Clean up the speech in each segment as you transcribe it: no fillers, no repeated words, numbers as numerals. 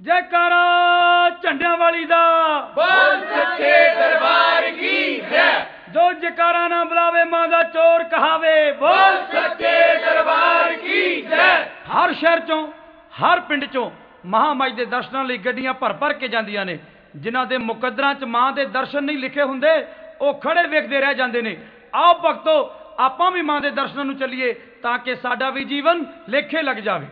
जयकारा झंडियां वाली दा बोल सच्चे दरबार की जय। जो जयकारा ना बुलावे मां दा चोर कहावे बोल सच्चे दरबार की जय। हर शहर चों हर पिंड चों महामाई दे दर्शनां लई गड्डियां भर भर के जांदियां ने। जिन्हां दे मुकद्दरां च मां दे दर्शन नहीं लिखे हुंदे ਉਹ खड़े वेखदे रह जांदे ने। आओ भगतो आपां भी मां दे दर्शनां नूं चलीए तां कि साडा भी जीवन लेखे लग जावे।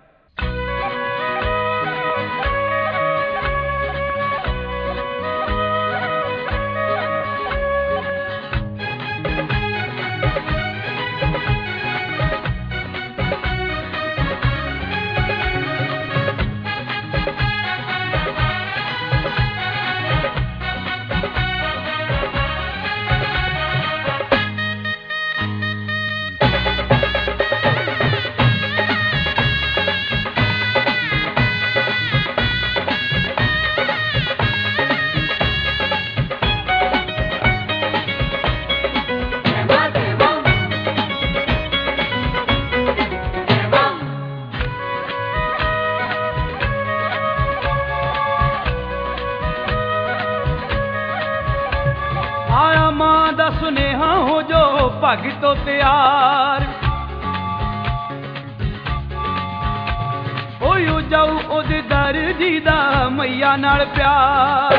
आया मां दा सुनेहा हो जो भगतो तैयार हो जाऊ ओदे दर जी दा मैया नाल प्यार।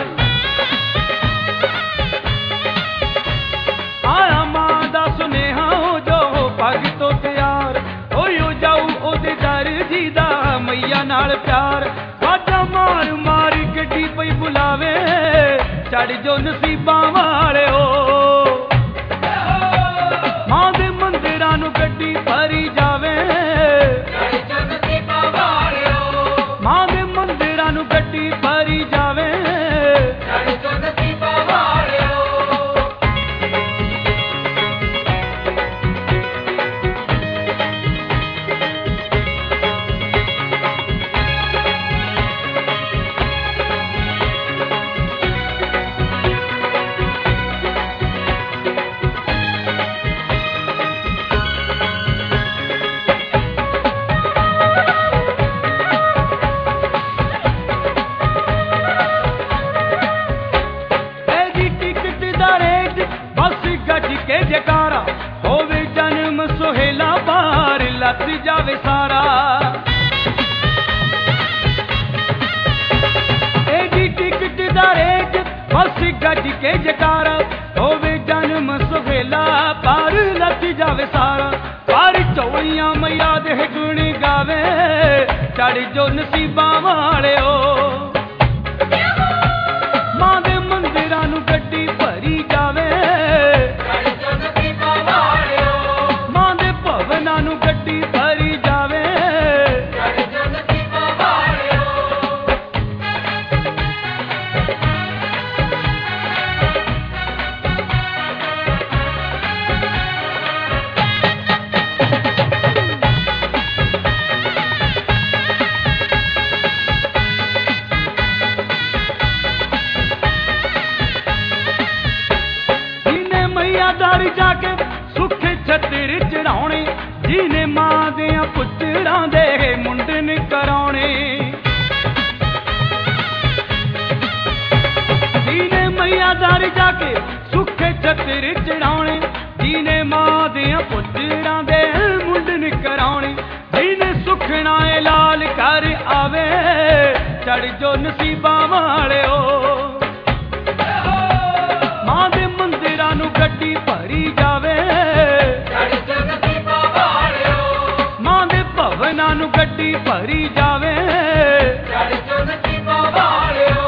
आया मां दा सुनेहा हो जो भगतो तैयार हो जाऊ ओदे दर जी दा मैया नाल प्यार। बाजा मार मार गड्डी पई बुलावे चढ़ जो नसीबां वाले हो। मां दे मंदिरां नूं गड्डी भरी जावे चढ़ जो नसीबां वाले हो। मां दे मंदिरां नूं गड्डी भरी जावे चढ़ जो नसीबां वाले हो। के जयकारा होवे जन्म सोहेला पार लथ जावे सारा। एडी टिकट दा रेट बस गज के जयकारा होवे जन्म सोहेला पार लथ जावे सारा। पर चौड़ियां मैया दे गुण गावे चढ़ जो नसीबां वाले हो। मां दे मंदिरां नूं गड्डी भरी जावे गड्डी भरी जावे चढ़ जो नसीबां वाले हो। जिन्हें मैया दारी जाके सुखे छतिर चढ़ाउणे जिने मां दियां पुत्तरां दे मुंडन कराउणे। जिने मैया दर जाके सुखे छतिर चढ़ाउणे जिने मां दियां पुत्तरां दे मुंडन कराउणे। जिने सुखना ए लाल कर आवे चढ़ जो नसीबां वाले हो। मां दे मंदिरां नूं गड्डी भरी जावे चढ़ जो नसीबां वाले हो। मां दे भवनां नूं गड्डी भरी जावे चढ़ जो नसीबां वाले हो।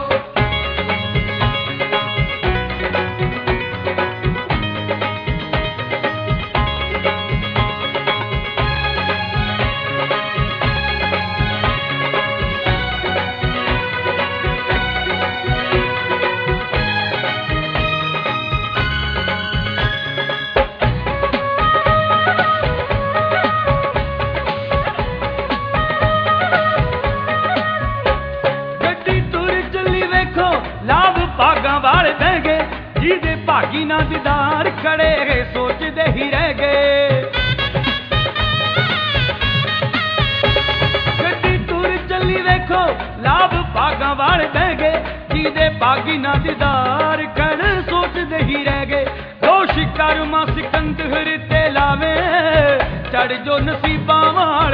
भागां वाले बह गए जिहदे भागी ना दीदार खड़े सोचदे ही रह गए। गड्डी तुर चली वेखो ਲਾਭ ਭਾਗਾਂ ਵਾਲੇ ਬਹਿ ਗਏ ਜਿਹਦੇ ਭਾਗੀ ਨਾ ਦੀਦਾਰ ਕਰ ਸੋਚਦੇ ਹੀ ਰਹਿ ਗਏ ਦੋਸ਼ ਕਰਮਾ ਸਿਕੰਦਰ ਤੇ ਲਾਵੇ ਚੜ ਜੋ ਨਸੀਬਾਂ